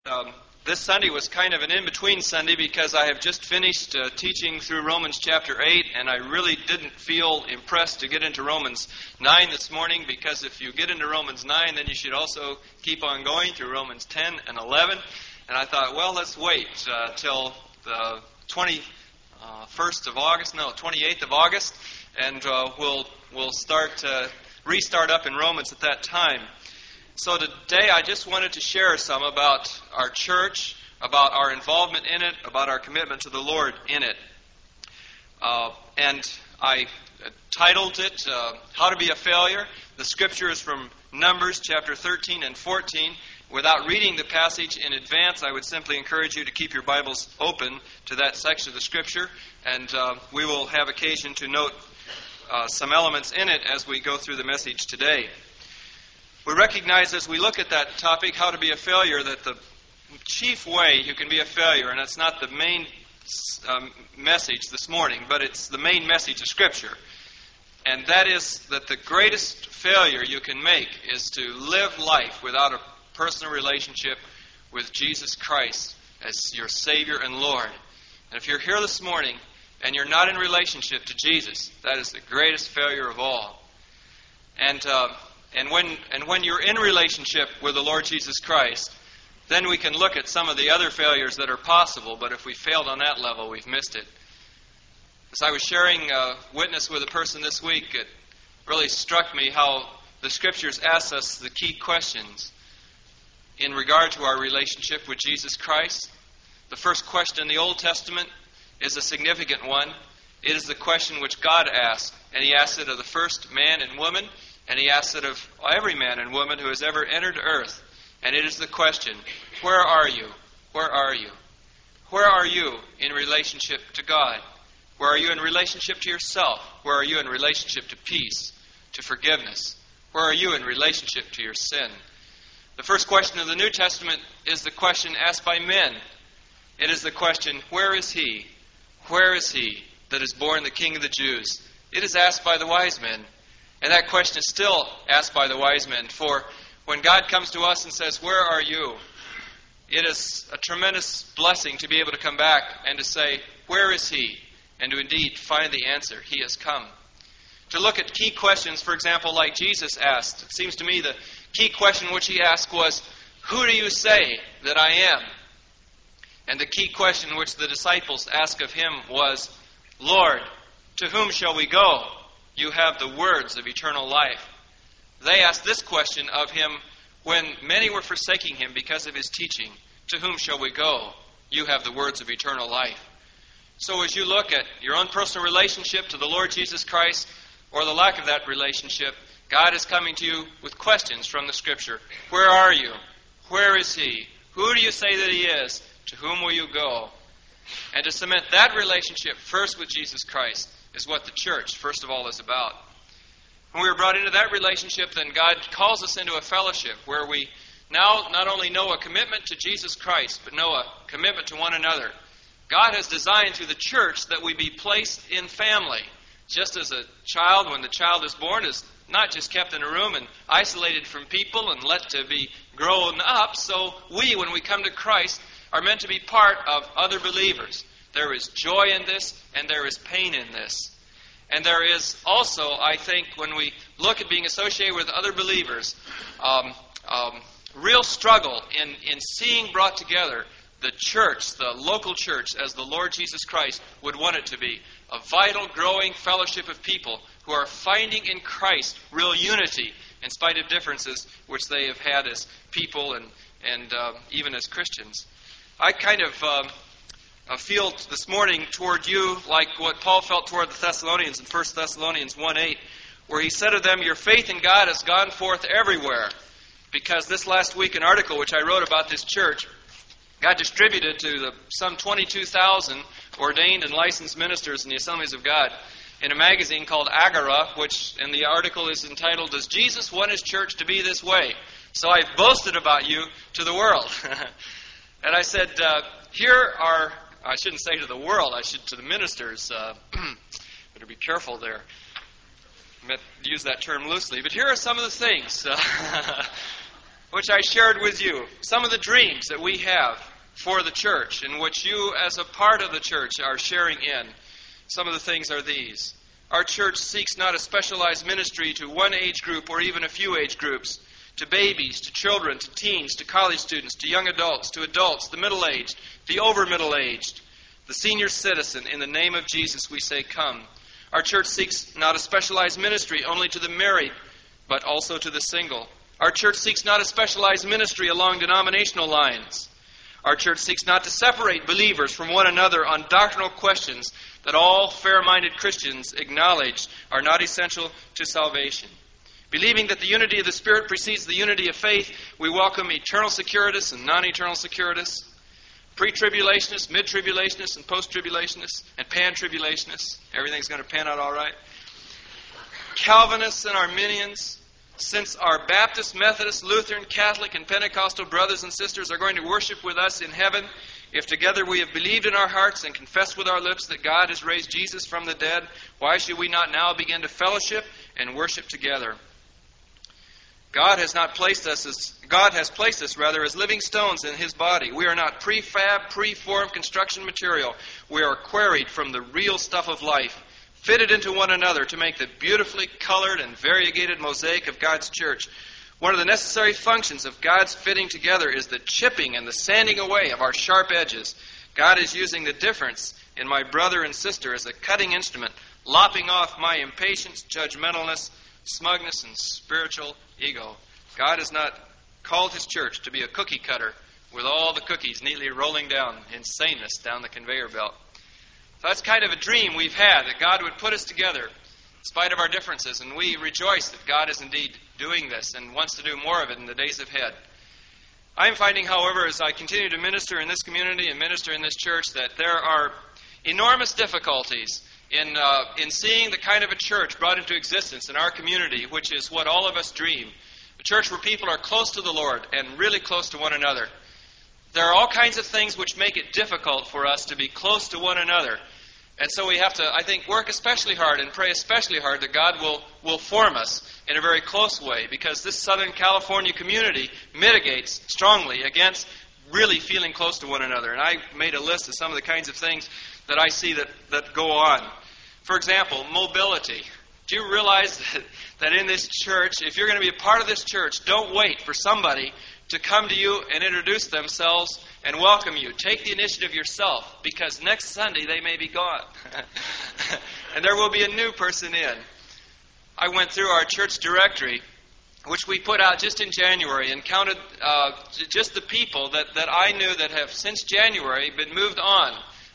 This Sunday was kind of an in-between Sunday because I have just finished teaching through Romans chapter 8, and I really didn't feel impressed to get into Romans 9 this morning, because if you get into Romans 9, then you should also keep on going through Romans 10 and 11. And I thought, well, let's wait till the 28th of August, and we'll restart up in Romans at that time. So today I just wanted to share some about our church, about our involvement in it, about our commitment to the Lord in it. And I titled it, How to Be a Failure. The scripture is from Numbers chapter 13 and 14. Without reading the passage in advance, I would simply encourage you to keep your Bibles open to that section of the scripture, and we will have occasion to note some elements in it as we go through the message today. We recognize as we look at that topic, how to be a failure, that the chief way you can be a failure, and it's not the main message this morning, but it's the main message of Scripture. And that is that the greatest failure you can make is to live life without a personal relationship with Jesus Christ as your Savior and Lord. And if you're here this morning and you're not in relationship to Jesus, that is the greatest failure of all. And when you're in relationship with the Lord Jesus Christ, then we can look at some of the other failures that are possible, but if we failed on that level, we've missed it. As I was sharing a witness with a person this week, it really struck me how the Scriptures ask us the key questions in regard to our relationship with Jesus Christ. The first question in the Old Testament is a significant one. It is the question which God asked, and He asked it of the first man and woman, and He asks it of every man and woman who has ever entered earth. And it is the question, where are you? Where are you? Where are you in relationship to God? Where are you in relationship to yourself? Where are you in relationship to peace, to forgiveness? Where are you in relationship to your sin? The first question of the New Testament is the question asked by men. It is the question, where is He? Where is He that is born the King of the Jews? It is asked by the wise men. And that question is still asked by the wise men. For when God comes to us and says, where are you? It is a tremendous blessing to be able to come back and to say, where is He? And to indeed find the answer. He has come. To look at key questions, for example, like Jesus asked. It seems to me the key question which He asked was, who do you say that I am? And the key question which the disciples asked of Him was, Lord, to whom shall we go? You have the words of eternal life. They asked this question of Him when many were forsaking Him because of His teaching. To whom shall we go? You have the words of eternal life. So as you look at your own personal relationship to the Lord Jesus Christ, or the lack of that relationship, God is coming to you with questions from the Scripture. Where are you? Where is He? Who do you say that He is? To whom will you go? And to cement that relationship first with Jesus Christ is what the church, first of all, is about. When we are brought into that relationship, then God calls us into a fellowship where we now not only know a commitment to Jesus Christ, but know a commitment to one another. God has designed through the church that we be placed in family. Just as a child, when the child is born, is not just kept in a room and isolated from people and let to be grown up, so we, when we come to Christ, are meant to be part of other believers. There is joy in this, and there is pain in this. And there is also, I think, when we look at being associated with other believers, real struggle in seeing brought together the church, the local church, as the Lord Jesus Christ would want it to be. A vital, growing fellowship of people who are finding in Christ real unity in spite of differences which they have had as people and even as Christians. I kind of feel this morning toward you like what Paul felt toward the Thessalonians in 1 Thessalonians 1:8, where he said of them, your faith in God has gone forth everywhere. Because this last week, an article which I wrote about this church got distributed to some 22,000 ordained and licensed ministers in the Assemblies of God in a magazine called Agora, and the article is entitled, Does Jesus Want His Church to Be This Way? So I've boasted about you to the world. And I said, here are, I shouldn't say to the world, I should to the ministers. Better be careful there. I meant to use that term loosely. But here are some of the things. which I shared with you, some of the dreams that we have for the church, in which you as a part of the church are sharing in. Some of the things are these. Our church seeks not a specialized ministry to one age group or even a few age groups, to babies, to children, to teens, to college students, to young adults, to adults, the middle-aged, the over-middle-aged, the senior citizen. In the name of Jesus we say, come. Our church seeks not a specialized ministry only to the married, but also to the single. Our church seeks not a specialized ministry along denominational lines. Our church seeks not to separate believers from one another on doctrinal questions that all fair-minded Christians acknowledge are not essential to salvation. Believing that the unity of the Spirit precedes the unity of faith, we welcome eternal securitists and non-eternal securitists, pre-tribulationists, mid-tribulationists, and post-tribulationists, and pan-tribulationists. Everything's going to pan out all right. Calvinists and Arminians. Since our Baptist, Methodist, Lutheran, Catholic, and Pentecostal brothers and sisters are going to worship with us in heaven, if together we have believed in our hearts and confessed with our lips that God has raised Jesus from the dead, why should we not now begin to fellowship and worship together? God has placed us as living stones in His body. We are not prefab, preformed construction material. We are quarried from the real stuff of life, fitted into one another to make the beautifully colored and variegated mosaic of God's church. One of the necessary functions of God's fitting together is the chipping and the sanding away of our sharp edges. God is using the difference in my brother and sister as a cutting instrument, lopping off my impatience, judgmentalness, smugness, and spiritual ego. God has not called His church to be a cookie cutter with all the cookies neatly rolling down in sameness down the conveyor belt. So that's kind of a dream we've had, that God would put us together in spite of our differences, and we rejoice that God is indeed doing this and wants to do more of it in the days ahead. I'm finding, however, as I continue to minister in this community and minister in this church, that there are enormous difficulties in seeing the kind of a church brought into existence in our community, which is what all of us dream. A church where people are close to the Lord and really close to one another. There are all kinds of things which make it difficult for us to be close to one another. And so we have to, I think, work especially hard and pray especially hard that God will form us in a very close way, because this Southern California community mitigates strongly against really feeling close to one another. And I made a list of some of the kinds of things that I see that go on. For example, mobility. Do you realize that in this church, if you're going to be a part of this church, don't wait for somebody to come to you and introduce themselves and welcome you. Take the initiative yourself, because next Sunday they may be gone. And there will be a new person in. I went through our church directory, which we put out just in January, and counted just the people that I knew that have since January been moved on.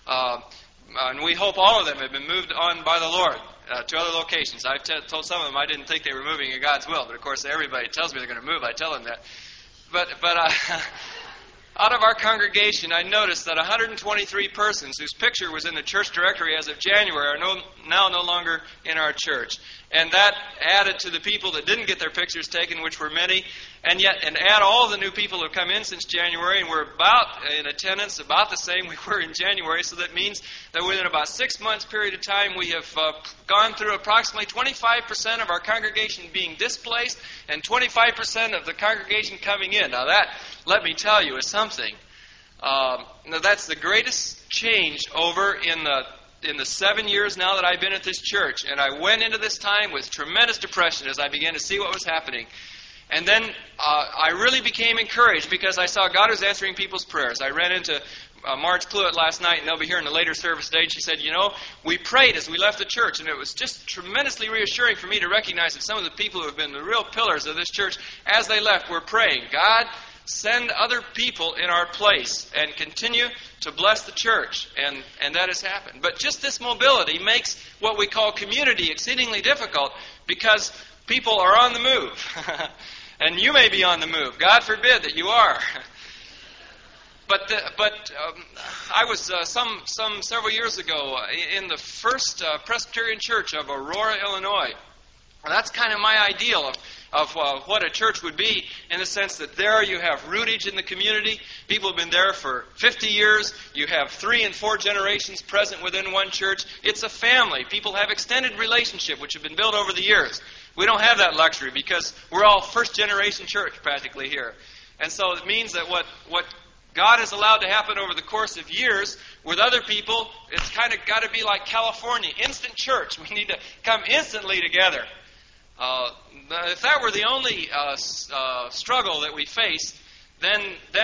And we hope all of them have been moved on by the Lord to other locations. I've told some of them I didn't think they were moving in God's will, but of course everybody tells me they're going to move. I tell them that. But out of our congregation, I noticed that 123 persons whose picture was in the church directory as of January are now no longer in our church. And that added to the people that didn't get their pictures taken, which were many, and add all the new people who have come in since January, and we're about in attendance about the same we were in January. So that means that within about 6 months period of time, we have gone through approximately 25% of our congregation being displaced and 25% of the congregation coming in. Now that, let me tell you, is something. Now that's the greatest change over in the 7 years now that I've been at this church. And I went into this time with tremendous depression as I began to see what was happening. And then I really became encouraged because I saw God was answering people's prayers. I ran into Marge Cluett last night, and they'll be here in the later service today. And she said, we prayed as we left the church, and it was just tremendously reassuring for me to recognize that some of the people who have been the real pillars of this church, as they left, were praying, God, send other people in our place and continue to bless the church. And that has happened. But just this mobility makes what we call community exceedingly difficult, because people are on the move. And you may be on the move. God forbid that you are. But I was several years ago in the first Presbyterian Church of Aurora, Illinois. And that's kind of my ideal of what a church would be, in the sense that there you have rootage in the community. People have been there for 50 years. You have 3 and 4 generations present within one church. It's a family. People have extended relationship, which have been built over the years. We don't have that luxury because we're all first-generation church practically here. And so it means that what God has allowed to happen over the course of years with other people, it's kind of got to be like California, instant church. We need to come instantly together. If that were the only struggle that we face, then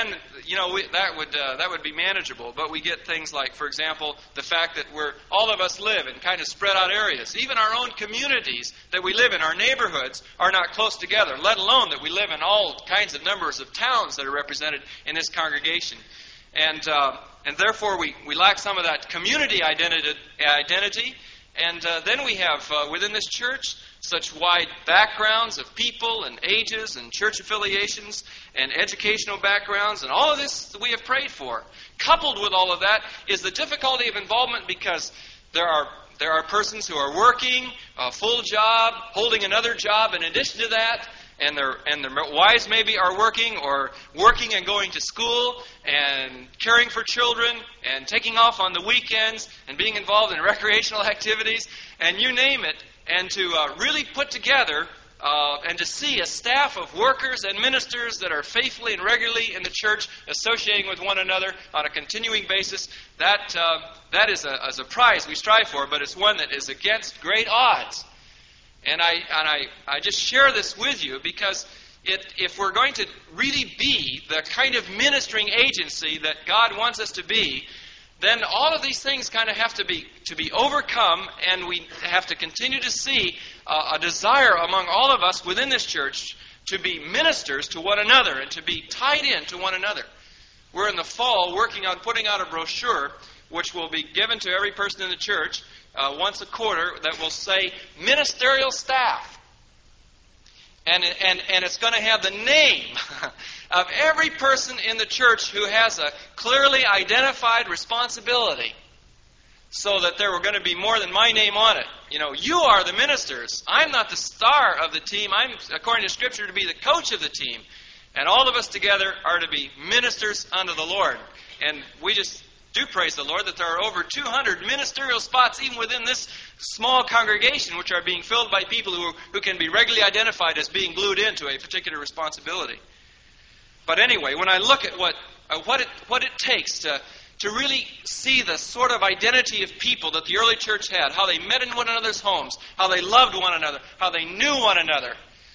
that would be manageable. But we get things like, for example, the fact that all of us live in kind of spread out areas. Even our own communities that we live in, our neighborhoods, are not close together, let alone that we live in all kinds of numbers of towns that are represented in this congregation. And therefore we lack some of that community identity. And then we have within this church such wide backgrounds of people and ages and church affiliations and educational backgrounds, and all of this we have prayed for. Coupled with all of that is the difficulty of involvement, because there are persons who are working a full job, holding another job in addition to that, and their wives maybe are working and going to school and caring for children and taking off on the weekends and being involved in recreational activities and you name it. And to really put together and to see a staff of workers and ministers that are faithfully and regularly in the church associating with one another on a continuing basis, that is a prize we strive for, but it's one that is against great odds. And I just share this with you because if we're going to really be the kind of ministering agency that God wants us to be, then all of these things kind of have to be overcome, and we have to continue to see a desire among all of us within this church to be ministers to one another and to be tied in to one another. We're in the fall working on putting out a brochure which will be given to every person in the church once a quarter that will say ministerial staff. And it's going to have the name of every person in the church who has a clearly identified responsibility, so that there were going to be more than my name on it. You are the ministers. I'm not the star of the team. I'm, according to Scripture, to be the coach of the team. And all of us together are to be ministers unto the Lord. And we just do praise the Lord that there are over 200 ministerial spots even within this small congregation, which are being filled by people who can be regularly identified as being glued into a particular responsibility. But anyway, when I look at what it takes to really see the sort of identity of people that the early church had, how they met in one another's homes, how they loved one another, how they knew one another,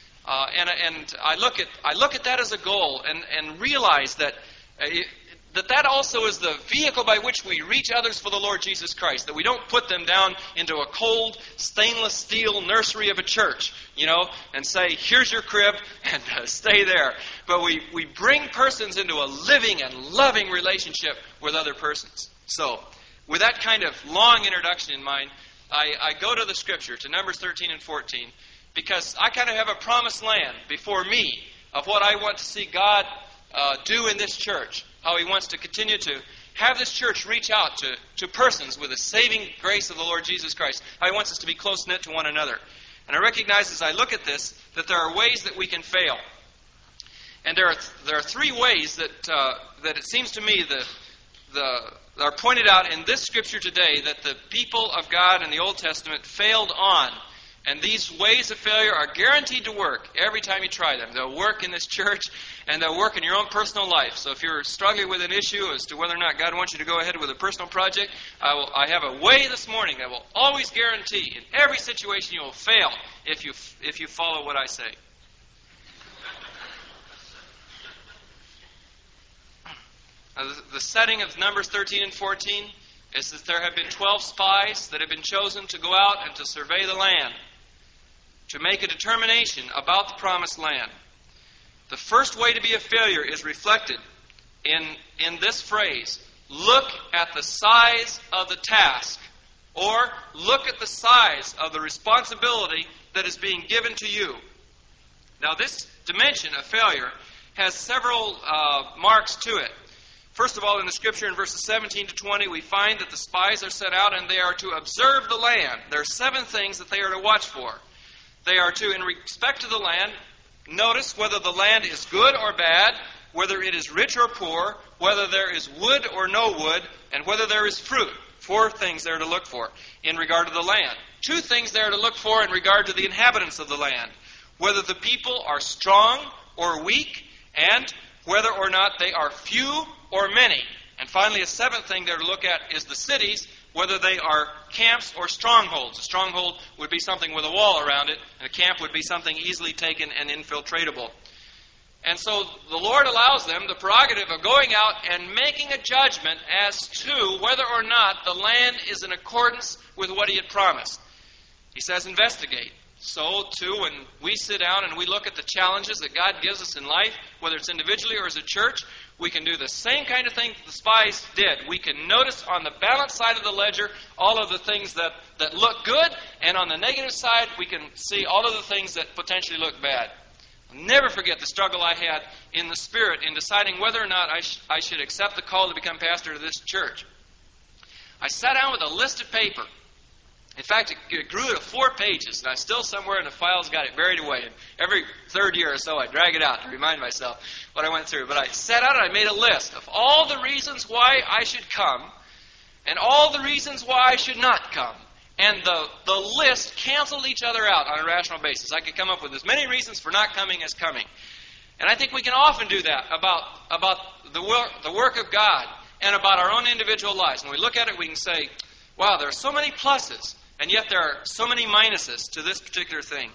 and I look at that as a goal and realize that that also is the vehicle by which we reach others for the Lord Jesus Christ. That we don't put them down into a cold, stainless steel nursery of a church, and say, here's your crib, and stay there. But we bring persons into a living and loving relationship with other persons. So, with that kind of long introduction in mind, I go to the Scripture, to Numbers 13 and 14, because I kind of have a promised land before me of what I want to see God do in this church. How He wants to continue to have this church reach out to persons with the saving grace of the Lord Jesus Christ. How He wants us to be close-knit to one another. And I recognize as I look at this that there are ways that we can fail. And there are three ways that it seems to me that are pointed out in this Scripture today that the people of God in the Old Testament failed on. And these ways of failure are guaranteed to work every time you try them. They'll work in this church, and they'll work in your own personal life. So if you're struggling with an issue as to whether or not God wants you to go ahead with a personal project, I have a way this morning that will always guarantee in every situation you will fail if you follow what I say. The setting of Numbers 13 and 14 is that there have been 12 spies that have been chosen to go out and to survey the land, to make a determination about the promised land. The first way to be a failure is reflected in this phrase, look at the size of the task, or look at the size of the responsibility that is being given to you. Now this dimension of failure has several marks to it. First of all, in the Scripture in verses 17 to 20, we find that the spies are sent out and they are to observe the land. There are 7 things that they are to watch for. They are to, in respect to the land, notice whether the land is good or bad, whether it is rich or poor, whether there is wood or no wood, and whether there is fruit. 4 things they are to look for in regard to the land. 2 things they are to look for in regard to the inhabitants of the land. Whether the people are strong or weak, and whether or not they are few or many. And finally, a seventh thing there to look at is the cities, whether they are camps or strongholds. A stronghold would be something with a wall around it, and a camp would be something easily taken and infiltratable. And so the Lord allows them the prerogative of going out and making a judgment as to whether or not the land is in accordance with what He had promised. He says, investigate. So, too, when we sit down and we look at the challenges that God gives us in life, whether it's individually or as a church, we can do the same kind of thing the spies did. We can notice on the balance side of the ledger all of the things that look good, and on the negative side, we can see all of the things that potentially look bad. I'll never forget the struggle I had in the Spirit in deciding whether or not I should accept the call to become pastor of this church. I sat down with a list of paper. In fact, it grew to 4 pages, and I still somewhere in the files got it buried away. And every third year or so, I drag it out to remind myself what I went through. But I sat out and I made a list of all the reasons why I should come and all the reasons why I should not come. And the list canceled each other out on a rational basis. I could come up with as many reasons for not coming as coming. And I think we can often do that about the work of God and about our own individual lives. When we look at it, we can say, wow, there are so many pluses, and yet there are so many minuses to this particular thing.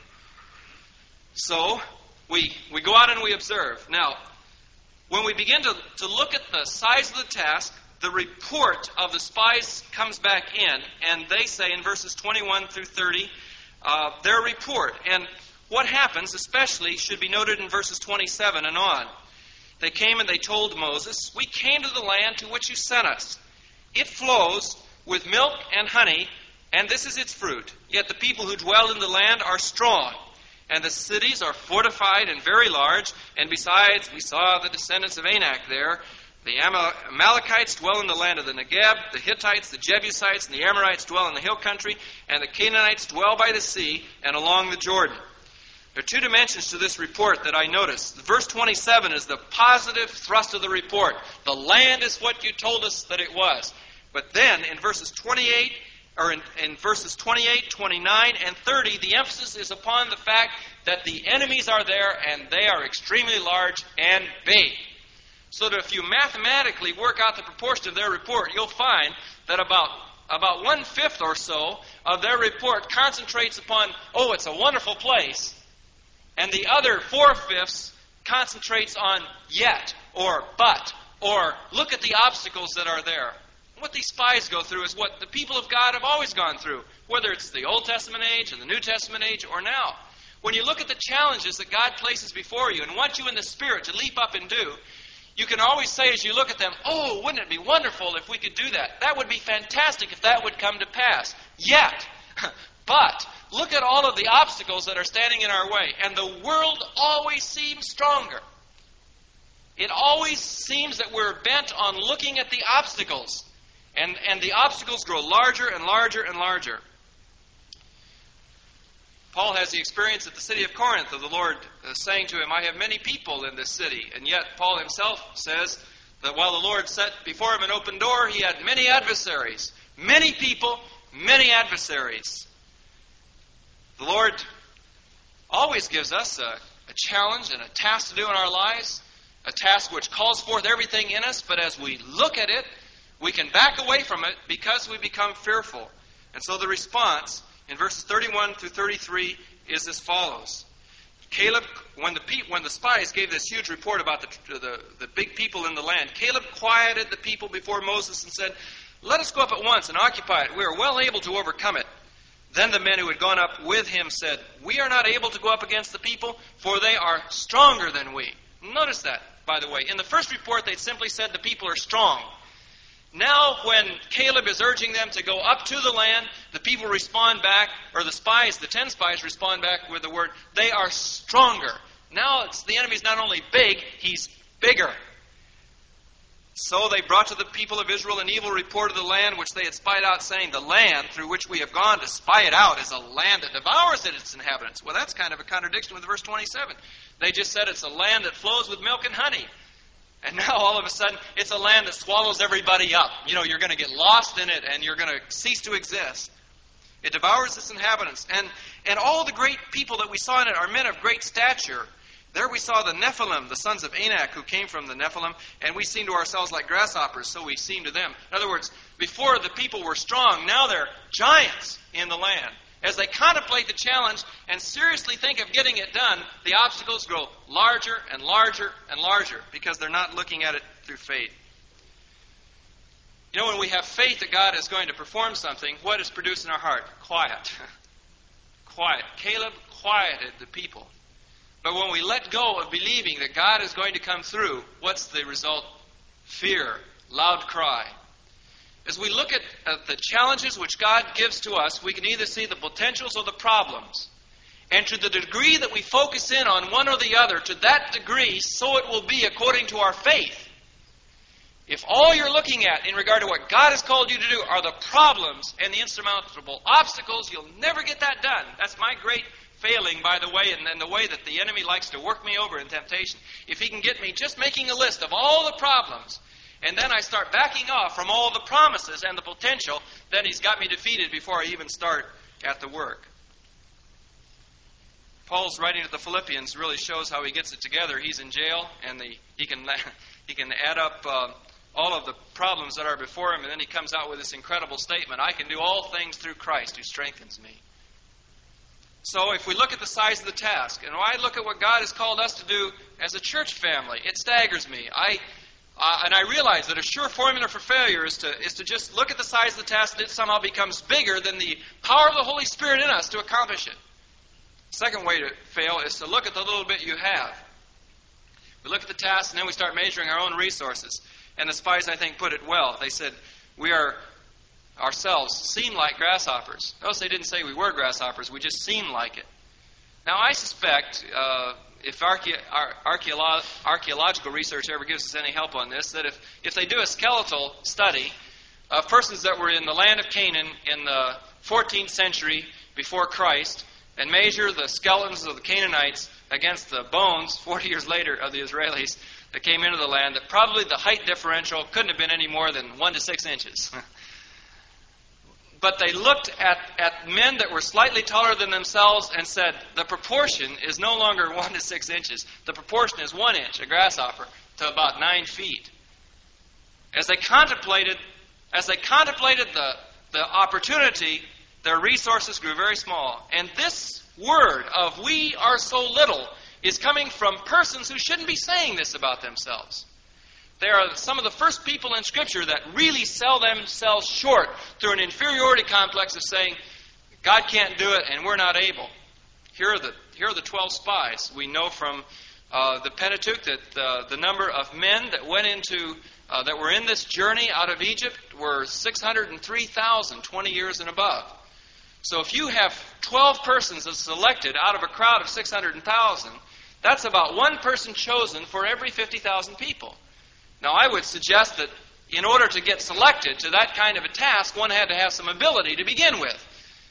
So we go out and we observe. Now, when we begin to look at the size of the task, the report of the spies comes back in, and they say in verses 21 through 30, their report. And what happens, especially, should be noted in verses 27 and on. They came and they told Moses, "We came to the land to which you sent us. It flows with milk and honey, and this is its fruit. Yet the people who dwell in the land are strong, and the cities are fortified and very large. And besides, we saw the descendants of Anak there. The Amalekites dwell in the land of the Negeb, the Hittites, the Jebusites, and the Amorites dwell in the hill country, and the Canaanites dwell by the sea and along the Jordan." There are 2 dimensions to this report that I notice. Verse 27 is the positive thrust of the report. The land is what you told us that it was. But then in verses 28, 29, and 30, the emphasis is upon the fact that the enemies are there and they are extremely large and big. So that if you mathematically work out the proportion of their report, you'll find that about 1/5 or so of their report concentrates upon, oh, it's a wonderful place. And the other 4/5 concentrates on yet, or but, or look at the obstacles that are there. What these spies go through is what the people of God have always gone through, whether it's the Old Testament age and the New Testament age or now. When you look at the challenges that God places before you and wants you in the Spirit to leap up and do, you can always say as you look at them, oh, wouldn't it be wonderful if we could do that? That would be fantastic if that would come to pass. Yet, but, look at all of the obstacles that are standing in our way, and the world always seems stronger. It always seems that we're bent on looking at the obstacles, and the obstacles grow larger and larger and larger. Paul has the experience at the city of Corinth of the Lord saying to him, I have many people in this city. And yet Paul himself says that while the Lord set before him an open door, he had many adversaries. Many people, many adversaries. The Lord always gives us a challenge and a task to do in our lives, a task which calls forth everything in us, but as we look at it, we can back away from it because we become fearful. And so the response in verses 31 through 33 is as follows. Caleb, when the spies gave this huge report about the big people in the land, Caleb quieted the people before Moses and said, let us go up at once and occupy it. We are well able to overcome it. Then the men who had gone up with him said, we are not able to go up against the people, for they are stronger than we. Notice that, by the way. In the first report, they simply said the people are strong. Now, when Caleb is urging them to go up to the land, the people respond back, or the spies, the 10 spies respond back with the word, they are stronger. Now, the enemy's not only big, he's bigger. So they brought to the people of Israel an evil report of the land which they had spied out, saying, the land through which we have gone to spy it out is a land that devours its inhabitants. Well, that's kind of a contradiction with verse 27. They just said it's a land that flows with milk and honey. And now all of a sudden, it's a land that swallows everybody up. You know, you're going to get lost in it and you're going to cease to exist. It devours its inhabitants. And all the great people that we saw in it are men of great stature. There we saw the Nephilim, the sons of Anak, who came from the Nephilim, and we seem to ourselves like grasshoppers, so we seem to them. In other words, before the people were strong, now they're giants in the land. As they contemplate the challenge and seriously think of getting it done, the obstacles grow larger and larger and larger because they're not looking at it through faith. You know, when we have faith that God is going to perform something, what is produced in our heart? Quiet. Quiet. Caleb quieted the people. But when we let go of believing that God is going to come through, what's the result? Fear, loud cry. As we look at the challenges which God gives to us, we can either see the potentials or the problems. And to the degree that we focus in on one or the other, to that degree, so it will be according to our faith. If all you're looking at in regard to what God has called you to do are the problems and the insurmountable obstacles, you'll never get that done. That's my great failing, by the way, and the way that the enemy likes to work me over in temptation. If he can get me just making a list of all the problems, and then I start backing off from all the promises and the potential, then he's got me defeated before I even start at the work. Paul's writing to the Philippians really shows how he gets it together. He's in jail, and he can add up all of the problems that are before him, and then he comes out with this incredible statement, I can do all things through Christ who strengthens me. So if we look at the size of the task, and I look at what God has called us to do as a church family, it staggers me. And I realize that a sure formula for failure is to just look at the size of the task, and it somehow becomes bigger than the power of the Holy Spirit in us to accomplish it. The second way to fail is to look at the little bit you have. We look at the task, and then we start measuring our own resources. And the spies, I think, put it well. They said, we are ourselves seem like grasshoppers. Notice they didn't say we were grasshoppers, we just seem like it. Now, I suspect, if archaeological research ever gives us any help on this, that if they do a skeletal study of persons that were in the land of Canaan in the 14th century before Christ, and measure the skeletons of the Canaanites against the bones 40 years later of the Israelis that came into the land, that probably the height differential couldn't have been any more than 1 to 6 inches. But they looked at men that were slightly taller than themselves and said, the proportion is no longer 1 to 6 inches. The proportion is 1 inch, a grasshopper, to about 9 feet. As they contemplated the opportunity, their resources grew very small. And this word of we are so little is coming from persons who shouldn't be saying this about themselves. They are some of the first people in Scripture that really sell themselves short through an inferiority complex of saying, God can't do it and we're not able. Here are the 12 spies. We know from the Pentateuch that the number of men that went into that were in this journey out of Egypt were 603,000, 20 years and above. So if you have 12 persons that's selected out of a crowd of 600,000, that's about one person chosen for every 50,000 people. Now, I would suggest that in order to get selected to that kind of a task, one had to have some ability to begin with.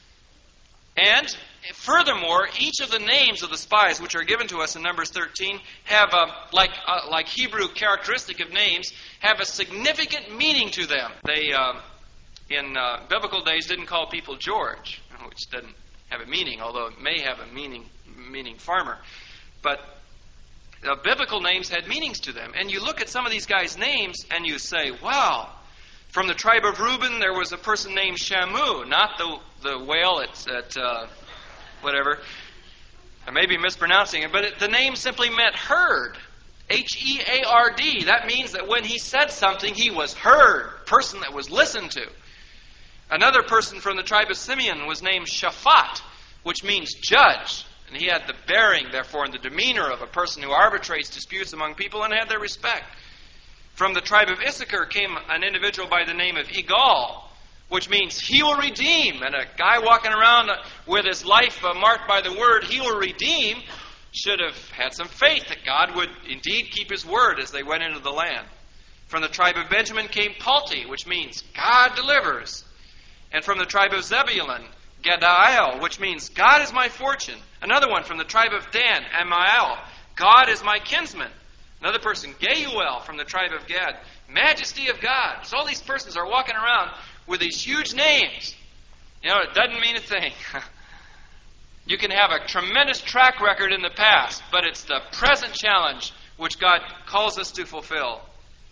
And furthermore, each of the names of the spies, which are given to us in Numbers 13, have, like Hebrew characteristic of names, have a significant meaning to them. They, in biblical days, didn't call people George, which doesn't have a meaning, although it may have a meaning farmer. But biblical names had meanings to them. And you look at some of these guys' names and you say, wow. From the tribe of Reuben, there was a person named Shamu, not the whale at whatever. I may be mispronouncing it, but the name simply meant heard. H-E-A-R-D. That means that when he said something, he was heard. Person that was listened to. Another person from the tribe of Simeon was named Shaphat, which means judge. And he had the bearing, therefore, and the demeanor of a person who arbitrates disputes among people and had their respect. From the tribe of Issachar came an individual by the name of Igal, which means he will redeem. And a guy walking around with his life marked by the word he will redeem should have had some faith that God would indeed keep his word as they went into the land. From the tribe of Benjamin came Palti, which means God delivers. And from the tribe of Zebulun, Gadiel, which means God is my fortune. Another one from the tribe of Dan, Amiel, God is my kinsman. Another person, Geuel, from the tribe of Gad, majesty of God. So all these persons are walking around with these huge names. You know, it doesn't mean a thing. You can have a tremendous track record in the past, but it's the present challenge which God calls us to fulfill.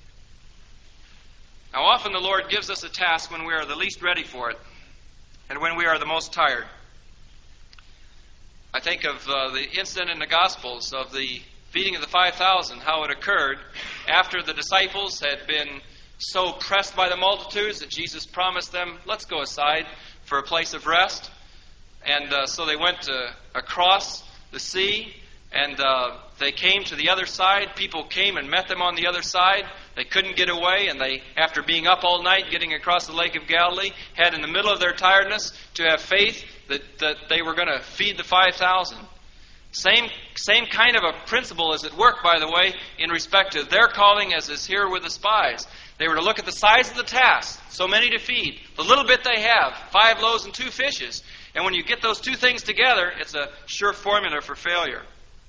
Now, often the Lord gives us a task when we are the least ready for it and when we are the most tired. I think of the incident in the Gospels of the feeding of the 5,000, how it occurred after the disciples had been so pressed by the multitudes that Jesus promised them, let's go aside for a place of rest. And so they went across the sea, and they came to the other side. People came and met them on the other side. They couldn't get away, and they, after being up all night getting across the Lake of Galilee, had in the middle of their tiredness to have faith that they were going to feed the 5,000. Same kind of a principle is at work, by the way, in respect to their calling as is here with the spies. They were to look at the size of the task, so many to feed, the little bit they have, 5 loaves and 2 fishes. And when you get those two things together, it's a sure formula for failure.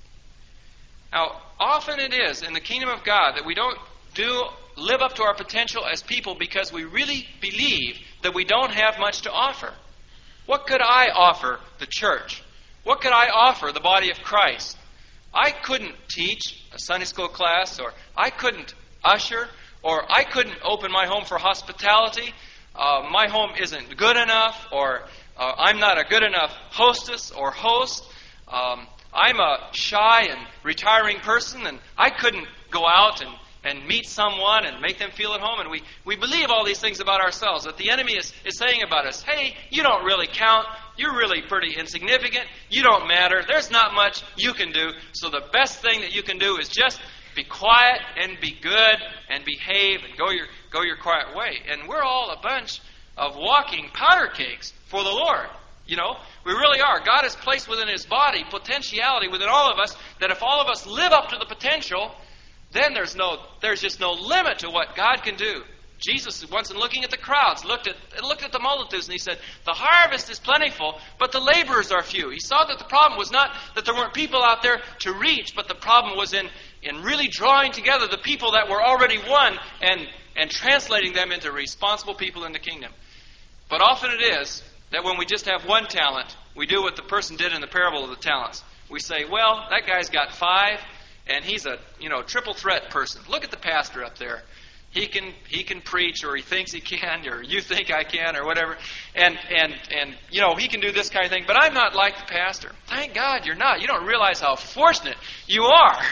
Now, often it is in the kingdom of God that we don't live up to our potential as people because we really believe that we don't have much to offer. What could I offer the church? What could I offer the body of Christ? I couldn't teach a Sunday school class, or I couldn't usher, or I couldn't open my home for hospitality. My home isn't good enough, or I'm not a good enough hostess or host. I'm a shy and retiring person, and I couldn't go out and meet someone and make them feel at home. And we believe all these things about ourselves, that the enemy is saying about us, hey, you don't really count. You're really pretty insignificant. You don't matter. There's not much you can do. So the best thing that you can do is just be quiet and be good and behave and go your quiet way. And we're all a bunch of walking powder cakes for the Lord. You know, we really are. God has placed within His body potentiality within all of us, that if all of us live up to the potential, then there's just no limit to what God can do. Jesus, once in looking at the crowds, looked at the multitudes, and He said, the harvest is plentiful, but the laborers are few. He saw that the problem was not that there weren't people out there to reach, but the problem was in really drawing together the people that were already won and translating them into responsible people in the kingdom. But often it is that when we just have one talent, we do what the person did in the parable of the talents. We say, well, that guy's got 5, and he's a triple threat person. Look at the pastor up there. He can preach, or he thinks he can, or you think I can, or whatever. And he can do this kind of thing, but I'm not like the pastor. Thank God you're not. You don't realize how fortunate you are.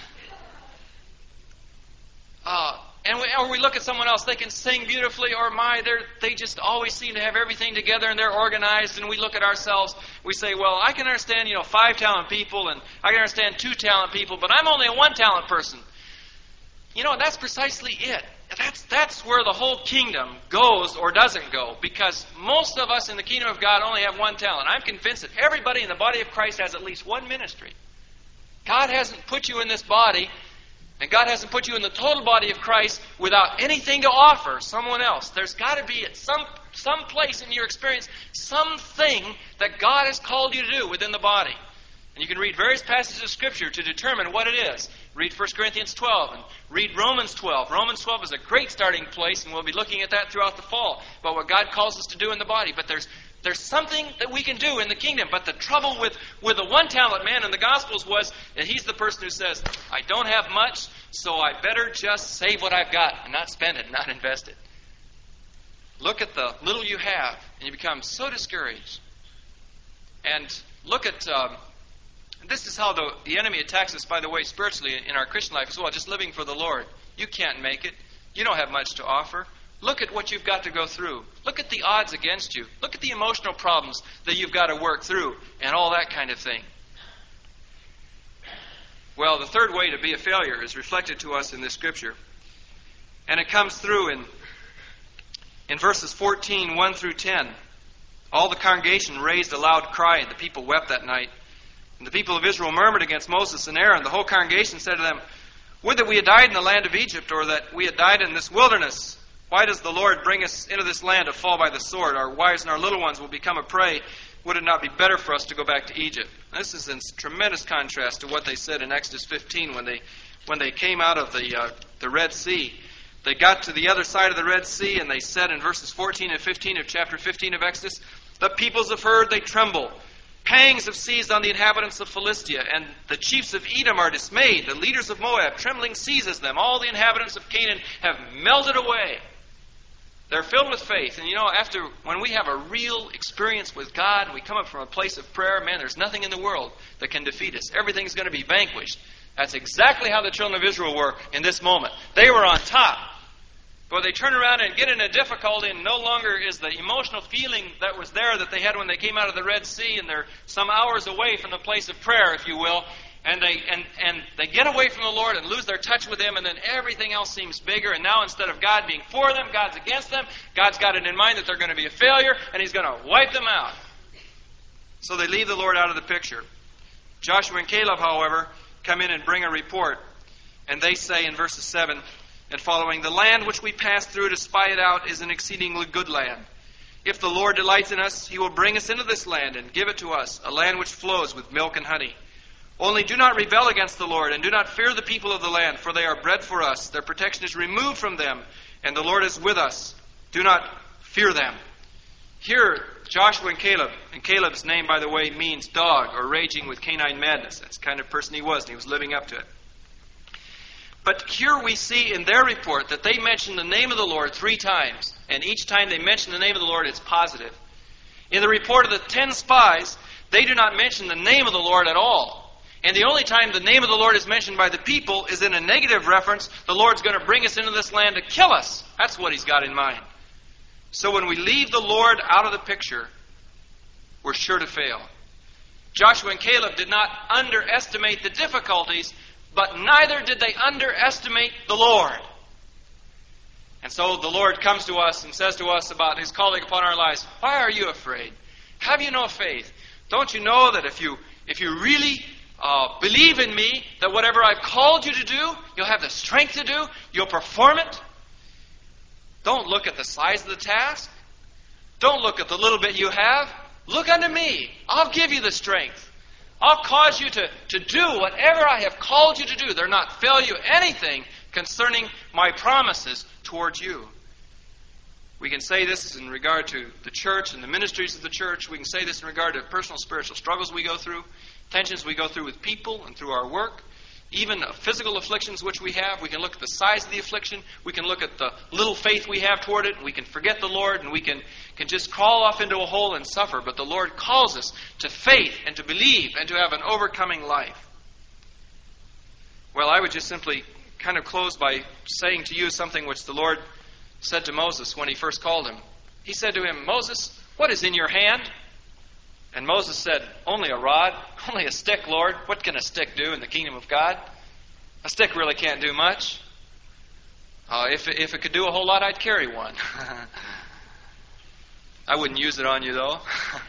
Or we look at someone else, they can sing beautifully, or they just always seem to have everything together and they're organized, and we look at ourselves, we say, well, I can understand, 5 talent people, and I can understand 2 talent people, but I'm only a 1 talent person. That's precisely it. That's where the whole kingdom goes or doesn't go, because most of us in the kingdom of God only have 1 talent. I'm convinced that everybody in the body of Christ has at least 1 ministry. God hasn't put you in this body, and God hasn't put you in the total body of Christ without anything to offer someone else. There's got to be at some place in your experience something that God has called you to do within the body. And you can read various passages of Scripture to determine what it is. Read 1 Corinthians 12 and read Romans 12. Romans 12 is a great starting place, and we'll be looking at that throughout the fall, about what God calls us to do in the body. But there's something that we can do in the kingdom. But the trouble with the 1 talent man in the Gospels was that he's the person who says, I don't have much, so I better just save what I've got and not spend it, not invest it. Look at the little you have, and you become so discouraged. And look at... this is how the enemy attacks us, by the way, spiritually in our Christian life as well, just living for the Lord. You can't make it. You don't have much to offer. Look at what you've got to go through. Look at the odds against you. Look at the emotional problems that you've got to work through and all that kind of thing. Well, the third way to be a failure is reflected to us in this Scripture. And it comes through in verses 14, 1 through 10. All the congregation raised a loud cry, and the people wept that night. And the people of Israel murmured against Moses and Aaron. The whole congregation said to them, would that we had died in the land of Egypt, or that we had died in this wilderness. Why does the Lord bring us into this land to fall by the sword? Our wives and our little ones will become a prey. Would it not be better for us to go back to Egypt? This is in tremendous contrast to what they said in Exodus 15 when they came out of the Red Sea. They got to the other side of the Red Sea, and they said in verses 14 and 15 of chapter 15 of Exodus, the peoples have heard, they tremble. Pangs have seized on the inhabitants of Philistia, and the chiefs of Edom are dismayed. The leaders of Moab, trembling seizes them. All the inhabitants of Canaan have melted away. They're filled with faith. And when we have a real experience with God, and we come up from a place of prayer, man, there's nothing in the world that can defeat us. Everything's going to be vanquished. That's exactly how the children of Israel were in this moment. They were on top. But they turn around and get in a difficulty, and no longer is the emotional feeling that was there that they had when they came out of the Red Sea, and they're some hours away from the place of prayer, if you will. And they get away from the Lord and lose their touch with Him, and then everything else seems bigger. And now instead of God being for them, God's against them. God's got it in mind that they're going to be a failure, and He's going to wipe them out. So they leave the Lord out of the picture. Joshua and Caleb, however, come in and bring a report. And they say in verses 7 and following, "The land which we passed through to spy it out is an exceedingly good land. If the Lord delights in us, He will bring us into this land and give it to us, a land which flows with milk and honey. Only do not rebel against the Lord, and do not fear the people of the land, for they are bread for us. Their protection is removed from them, and the Lord is with us. Do not fear them." Here, Joshua and Caleb's name, by the way, means dog, or raging with canine madness. That's the kind of person he was, and he was living up to it. But here we see in their report that they mention the name of the Lord 3 times, and each time they mention the name of the Lord, it's positive. In the report of the 10 spies, they do not mention the name of the Lord at all. And the only time the name of the Lord is mentioned by the people is in a negative reference. The Lord's going to bring us into this land to kill us. That's what He's got in mind. So when we leave the Lord out of the picture, we're sure to fail. Joshua and Caleb did not underestimate the difficulties, but neither did they underestimate the Lord. And so the Lord comes to us and says to us about His calling upon our lives, "Why are you afraid? Have you no faith? Don't you know that if you really believe in me, that whatever I've called you to do, you'll have the strength to do, you'll perform it? Don't look at the size of the task. Don't look at the little bit you have. Look unto me. I'll give you the strength. I'll cause you to do whatever I have called you to do. They'll not fail you anything concerning my promises towards you." We can say this in regard to the church and the ministries of the church. We can say this in regard to personal spiritual struggles we go through, tensions we go through with people and through our work, even physical afflictions which we have. We can look at the size of the affliction. We can look at the little faith we have toward it. We can forget the Lord, and we can just crawl off into a hole and suffer. But the Lord calls us to faith and to believe and to have an overcoming life. Well, I would just simply kind of close by saying to you something which the Lord said to Moses when He first called him. He said to him, "Moses, what is in your hand?" And Moses said, "Only a rod, only a stick, Lord. What can a stick do in the kingdom of God? A stick really can't do much. If it could do a whole lot, I'd carry one." I wouldn't use it on you, though.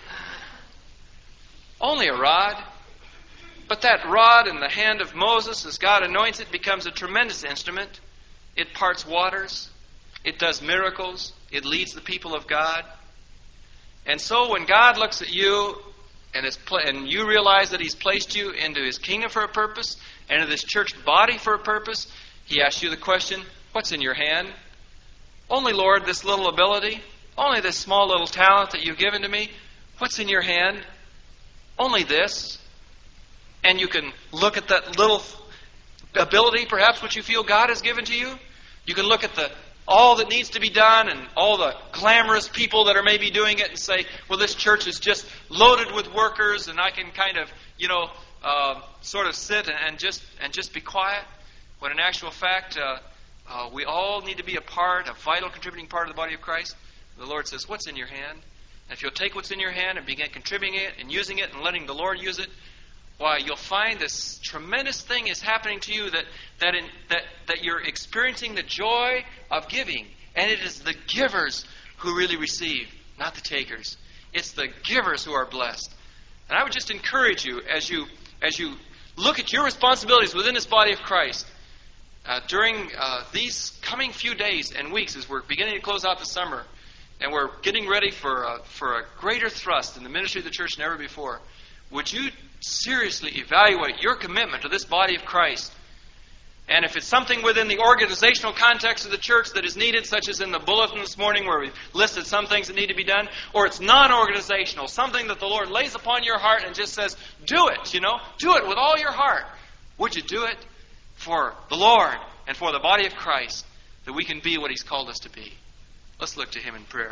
Only a rod. But that rod in the hand of Moses, as God anoints it, becomes a tremendous instrument. It parts waters. It does miracles. It leads the people of God. And so when God looks at you and you realize that He's placed you into His kingdom for a purpose and into this church body for a purpose, He asks you the question, "What's in your hand?" "Only, Lord, this little ability. Only this small little talent that you've given to me. What's in your hand?" "Only this." And you can look at that little ability, perhaps, which you feel God has given to you. You can look at all that needs to be done and all the glamorous people that are maybe doing it and say, "Well, this church is just loaded with workers, and I can kind of, sort of sit and just be quiet." When in actual fact, we all need to be a vital contributing part of the body of Christ. The Lord says, "What's in your hand?" And if you'll take what's in your hand and begin contributing it and using it and letting the Lord use it, why, you'll find this tremendous thing is happening to you that you're experiencing the joy of giving. And it is the givers who really receive, not the takers. It's the givers who are blessed. And I would just encourage you, as you look at your responsibilities within this body of Christ, during these coming few days and weeks as we're beginning to close out the summer, and we're getting ready for a greater thrust in the ministry of the church than ever before, would you seriously evaluate your commitment to this body of Christ And if it's something within the organizational context of the church that is needed, such as in the bulletin this morning where we've listed some things that need to be done, or it's non-organizational, something that the Lord lays upon your heart and just says, do it, do it with all your heart. Would you do it for the Lord and for the body of Christ, that we can be what He's called us to be? Let's look to Him in prayer.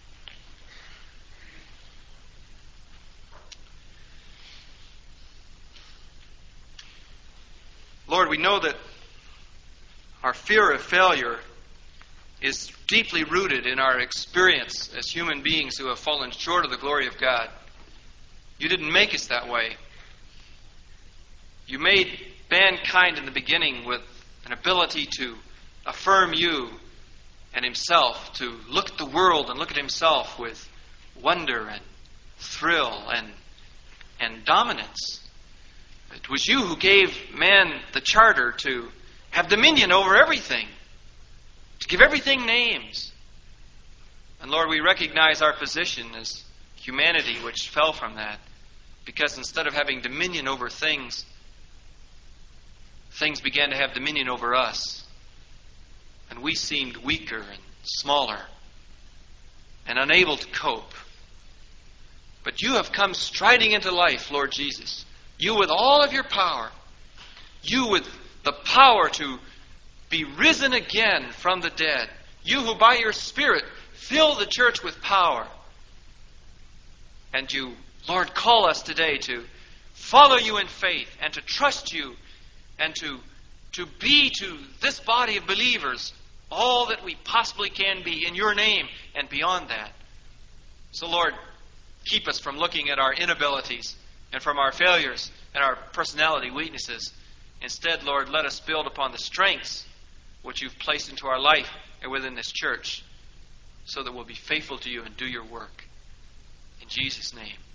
Lord, we know that our fear of failure is deeply rooted in our experience as human beings who have fallen short of the glory of God. You didn't make us that way. You made mankind in the beginning with an ability to affirm You and Himself, to look at the world and look at Himself with wonder and thrill and dominance. It was You who gave man the charter to have dominion over everything, to give everything names. And Lord, we recognize our position as humanity which fell from that, because instead of having dominion over things, things began to have dominion over us. And we seemed weaker and smaller and unable to cope. But You have come striding into life, Lord Jesus. You with all of Your power. You with the power to be risen again from the dead. You who by Your Spirit fill the church with power. And You, Lord, call us today to follow You in faith and to trust You and to be to this body of believers all that we possibly can be in Your name and beyond that. So, Lord, keep us from looking at our inabilities and from our failures and our personality weaknesses. Instead, Lord, let us build upon the strengths which You've placed into our life and within this church, so that we'll be faithful to You and do Your work. In Jesus' name.